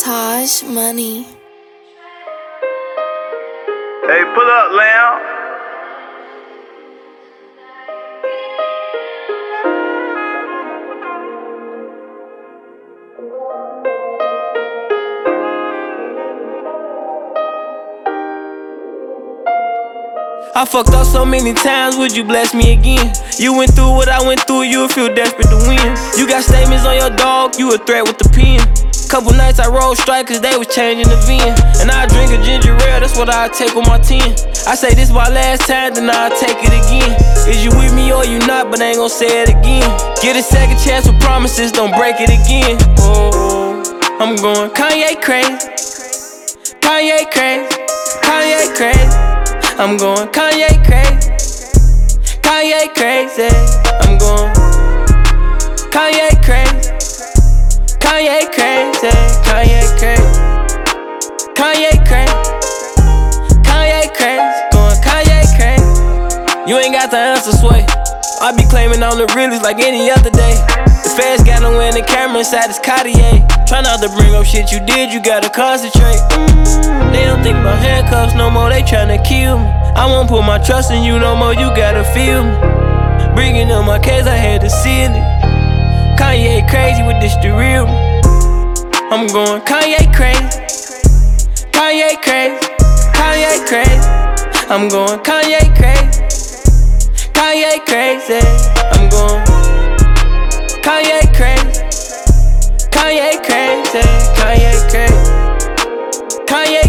Taj Money. Hey, pull up, Lamb. I fucked up so many times, would you bless me again? You went through what I went through, you'll feel desperate to win. You got statements on your dog, you a threat with the pen. Couple nights I rolled strike cause they was changing the VIN. And I drink a ginger ale, that's what I take on my 10. I say this my last time, then I'll take it again. Is you with me or you not, but I ain't gon' say it again. Get a second chance with promises, don't break it again. Oh, I'm going Kanye crazy. Kanye crazy. Kanye crazy. I'm going Kanye crazy. Kanye crazy. I'm going Kanye crazy. Kanye crazy. Kanye crazy. Kanye crazy. Kanye crazy. Going Kanye crazy. You ain't got the answer, sway. I be claiming I'm the realest like any other day. The feds got no in the camera inside this Cartier. Try not to bring up shit you did, you gotta concentrate. They don't think about handcuffs no more, they tryna kill me. I won't put my trust in you no more, you gotta feel me. Bringing up my case, I had to seal it. Kanye crazy with this the real me. I'm going Kanye crazy. Kanye crazy. Kanye crazy. I'm going Kanye crazy. Kanye crazy. I'm going Kanye crazy. Kanye crazy. Kanye crazy. Kanye